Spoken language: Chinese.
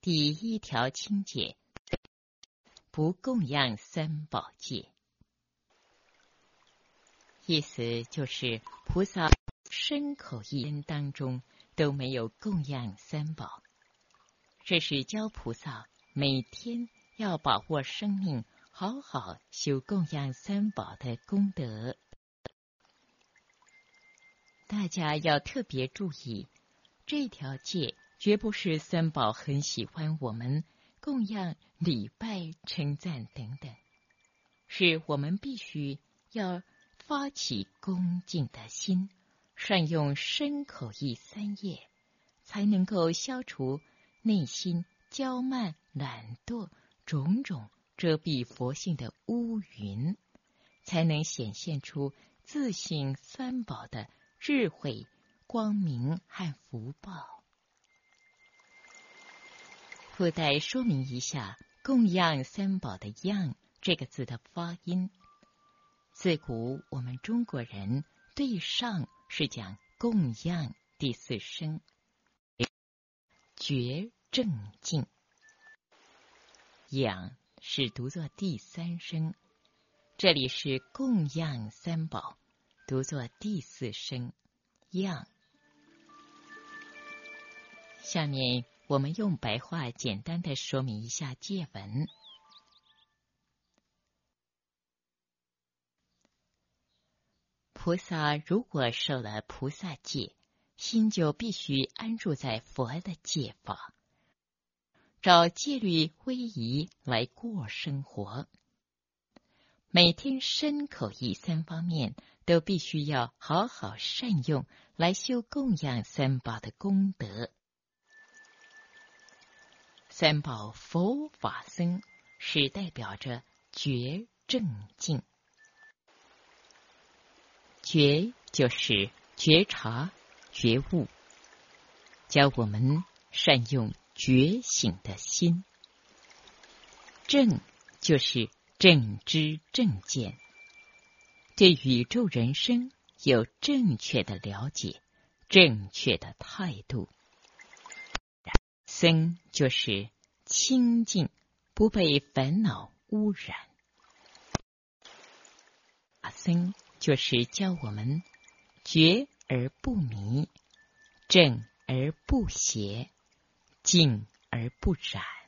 第一条清戒，不供养三宝戒。意思就是菩萨身口意当中都没有供养三宝，这是教菩萨每天要把握生命，好好修供养三宝的功德。大家要特别注意，这条戒绝不是三宝很喜欢我们供养、礼拜、称赞等等，是我们必须要发起恭敬的心，善用身口意三业，才能够消除内心骄慢、懒惰种种遮蔽佛性的乌云，才能显现出自性三宝的智慧、光明和福报。附带说明一下供养三宝的养这个字的发音。自古我们中国人对上是讲供养第四声，觉正静；养是读作第三声，这里是供养三宝，读作第四声养。下面我们用白话简单的说明一下戒文。菩萨如果受了菩萨戒，心就必须安住在佛的戒法，照戒律威仪来过生活。每天身口意三方面都必须要好好善用，来修供养三宝的功德。三宝佛法僧是代表着觉正静，觉就是觉察、觉悟，教我们善用觉醒的心；正就是正知正见，对宇宙人生有正确的了解、正确的态度；僧就是清净，不被烦恼污染。僧就是教我们觉而不迷，正而不邪，静而不染。